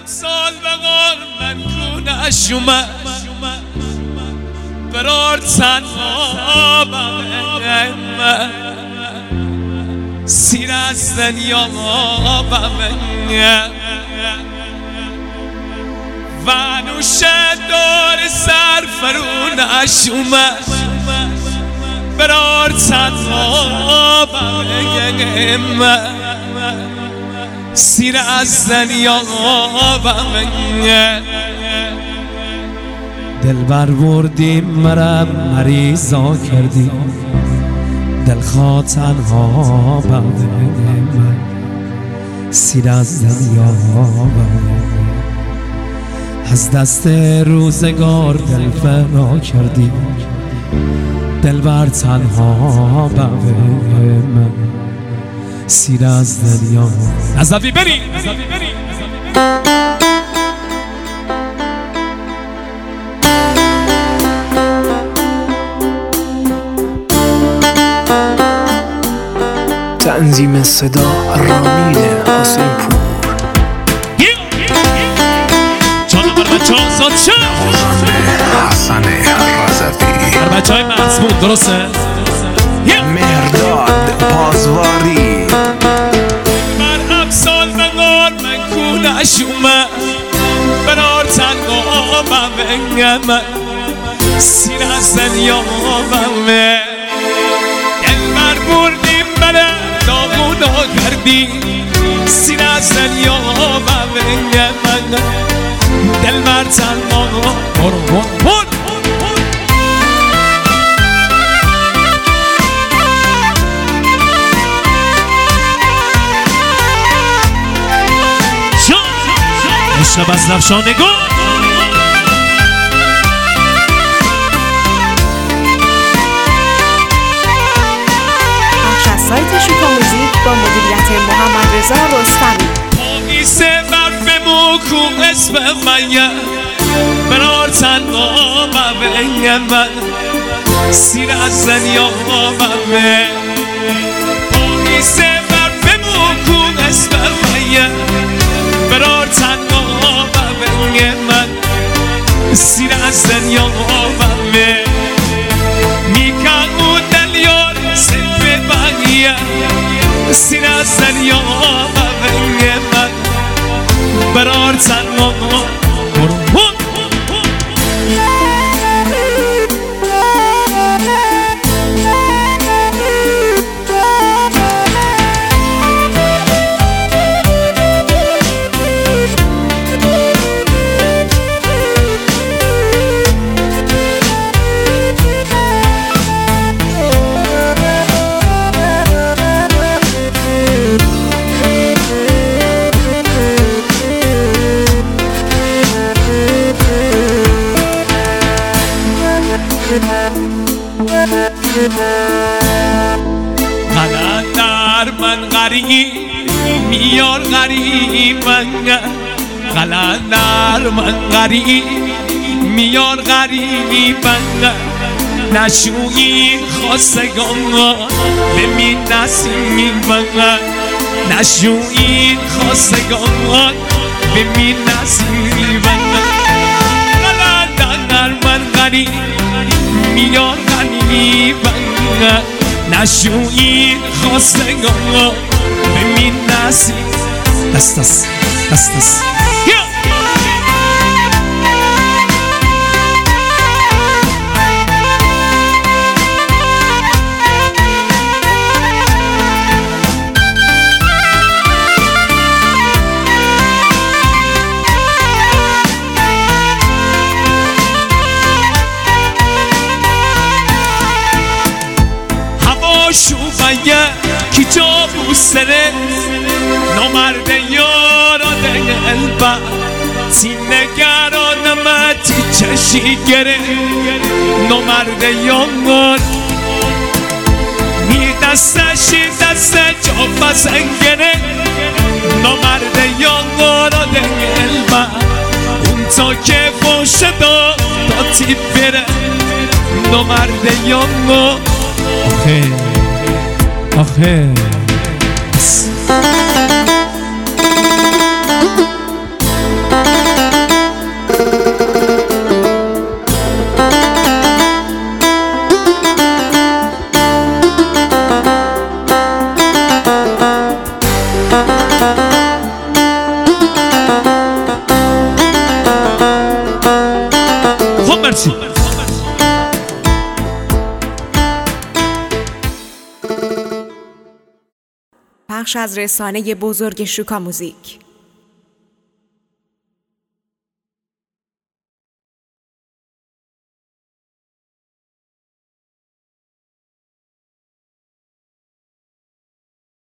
امسال بقار من کونش اومد برار تنها بمه سیر از دنیا بمه و نوشه دار سر فرونش اومد برار تنها بمه سیر از دنیا بمه دل بر بردیم مرم مریضا کردیم دلخواه تنها بمه سیر از دنیا بمه از دست روزگار دل فرا کردیم دل بر تنها بمه سیر از دنیا نزدی بری تنظیم صدا رامین حسین پور چون بچه ها ساد شد حسن رضوی بچه های مضمون درسته؟ مهرداد بازواری بر امسال بقار من کونش اومد برار تنها بمه سیر از دنیا بمه دل بر بردیم بله داغونا کردیم سیر از دنیا بمه دل بر تنها برو شب از رفشانگو بخش از سایت شوکا موزیک با مدیریت محمد رضا رستمی پاییزه برف موکو اسم من برار تنها بمه من سیر از دنیا بمه پاییزه برف موکو اسم من برار تنها بمه من سیر از دنیا بمه میکن او دل یار سلف بقیه سیر از دنیا بمه من برار تنها قلندر من غریب میار غریب من قلندر من غریب میار غریب من نشویی خواستگان بمین نسیم من نشویی خواستگان بمین نسیم من قلندر من غریب میار غریب من نشویی خواستگان بمین نسیم دست شوبایه کی جا بوسره نامرد یارا دلبر نگرانمتی چشی گره نامرد یار می دستشی دست جا بزنگره نامرد یارا دلبر اون تا که فوشه تا تیپ بره نامرد یار آخه مرسی. پخش از رسانه بزرگ شوکا موزیک.